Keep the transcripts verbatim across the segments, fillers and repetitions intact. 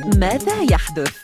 ماذا يحدث؟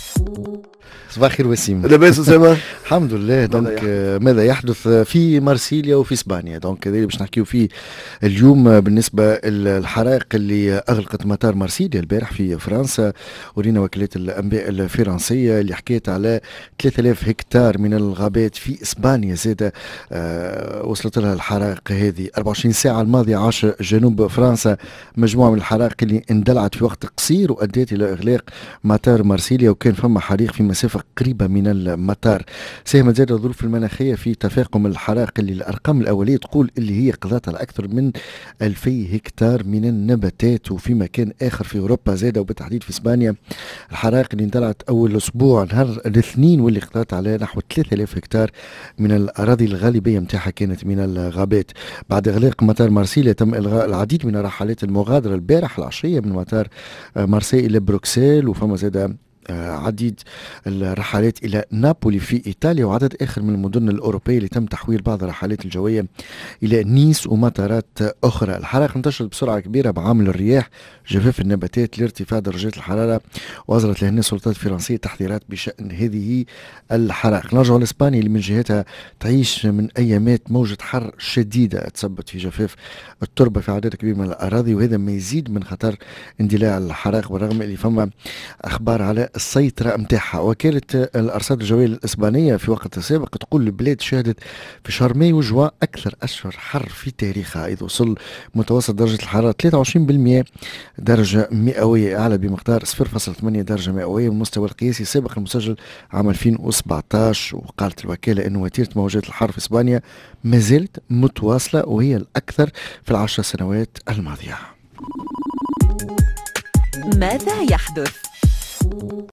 صباح الخير وسيم. لاباس اسامه؟ الحمد لله. دونك ماذا يحدث في مارسيليا وفي اسبانيا؟ دونك هذا اللي باش نحكيو فيه اليوم بالنسبه للحرائق اللي اغلقت مطار مارسيليا البارح في فرنسا. ورينا وكالات الانباء الفرنسيه اللي حكيت على ثلاثة آلاف هكتار من الغابات في اسبانيا زاده آه وصلت لها الحرائق هذه. أربعة وعشرين ساعه الماضيه عاش جنوب فرنسا مجموعه من الحرائق اللي اندلعت في وقت قصير وادت الى اغلاق مطار مارسيليا، وكان فما حريق في مسافه قريبه من المطار. ساهمت زادة الظروف المناخيه في تفاقم الحرائق اللي الارقام الاوليه تقول اللي هي قضت على اكثر من ألفي هكتار من النباتات. وفي مكان اخر في اوروبا زاده وبالتحديد في اسبانيا الحرائق اللي اندلعت اول اسبوع نهار الاثنين واللي قضت على نحو ثلاثة آلاف هكتار من الاراضي الغالبيه نتاعها كانت من الغابات. بعد اغلاق مطار مارسيليا تم الغاء العديد من رحلات المغادره البارح العشيه من مطار مارسي الى بروكسل، وفما زاده عديد الرحلات إلى نابولي في إيطاليا وعدد آخر من المدن الأوروبية اللي تم تحويل بعض الرحلات الجوية إلى نيس ومطارات أخرى. الحرائق انتشرت بسرعة كبيرة بعامل الرياح، جفاف النباتات، لارتفاع درجات الحرارة، وأصدرت لهنا السلطات الفرنسية تحذيرات بشأن هذه الحرائق. نرجع لإسبانيا اللي من جهتها تعيش من أيامات موجة حر شديدة تسببت في جفاف التربة في عدد كبير من الأراضي، وهذا ما يزيد من خطر اندلاع الحرائق بالرغم اللي فما أخبار على السيطرة متاعها. وكالة الأرصاد الجوية الإسبانية في وقت سابق تقول البلاد شهدت في شهر ماي وجوان أكثر أشهر حر في تاريخها، إذ وصل متوسط درجة الحرارة ثلاثة وعشرين بالمئة درجة مئوية، أعلى بمقدار صفر فاصلة ثمانية درجة مئوية من المستوى القياسي السابق المسجل عام ألفين وسبعطاش. وقالت الوكالة أن وتيرة موجات الحر في إسبانيا ما زالت متواصلة وهي الأكثر في العشر سنوات الماضية. ماذا يحدث؟